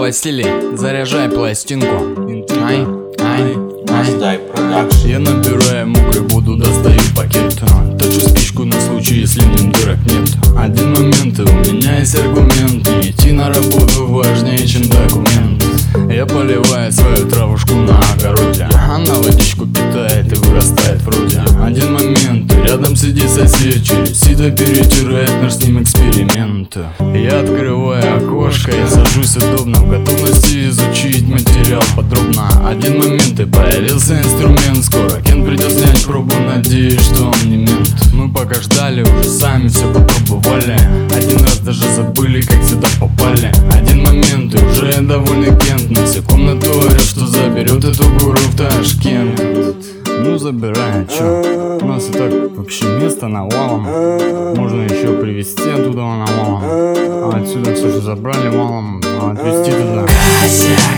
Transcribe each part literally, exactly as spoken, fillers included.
Василий, заряжай пластинку. Ай, ай, Мастай продакшн. я набираю мокрый воду, достаю пакет. Точу спичку на случай, если в нем дырок нет. Один момент, и у меня есть аргумент. Не идти на работу важнее, чем документ. Я поливаю свою травушку на огороде, она водичку питает и вырастает вроде. Один момент, и рядом сидит сосед, через сито перетирает наш с ним эксперимент. Я открываю окошко и сажусь удобно, в готовности изучить материал подробно. Один момент, и появился инструмент. Скоро Кен придет снять пробу, надеюсь, что он не мент. Мы пока ждали, уже сами все попробовали. Один раз даже забыли, как сюда попали. Один момент, и уже довольный Кент. На всю комнату орет, что заберет эту гору в Ташкент. Ну забирай, чё? У нас и так вообще место навалом. Можно еще привезти оттуда навалом. А отсюда все, что забрали валом, отвезти туда. Косяк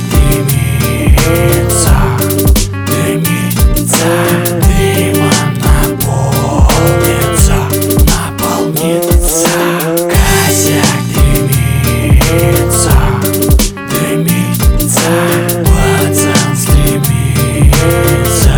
дымится, дымится, дымом наполнится, наполнится. Косяк дымится, дымится, пацан стремится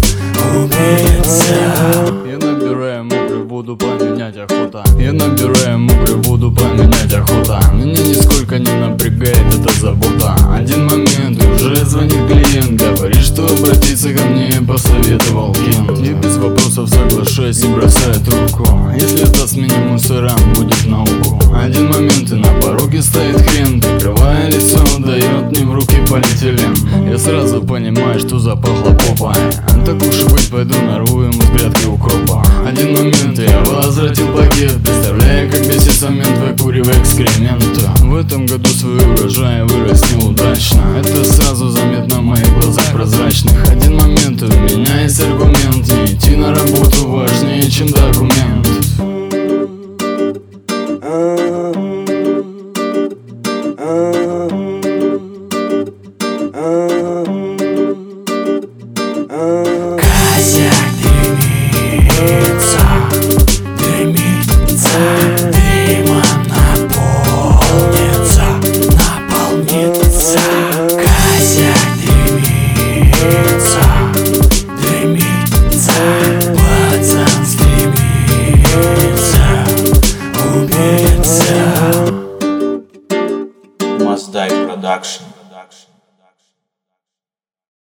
убедиться. Я набираю мокрую воду, поменять охота. Я набираю мокрую воду, поменять охота. Меня нисколько не напрягает эта забота. Один момент, и уже звонит клиент, говорит, что обратиться ко мне посоветовал Кен. И без вопросов соглашаюсь и бросаю трубку. Если даст мне мусорам, будет науку. Один момент, и на пороге стоит хрен, прикрывая лицо, дает мне в руки полиэтилен. Я сразу понимаю, что запахло попой. Так уж и быть, пойду нарву ему с грядки укропа. Один момент, я возвратил пакет, представляя, как бесится мент, выкуривая экскремент. В этом году свой урожай вырос неудачно. Это сразу заметно в моих глазах прозрачных. Один момент, и у меня есть аргумент. Не идти на работу важнее, чем документ.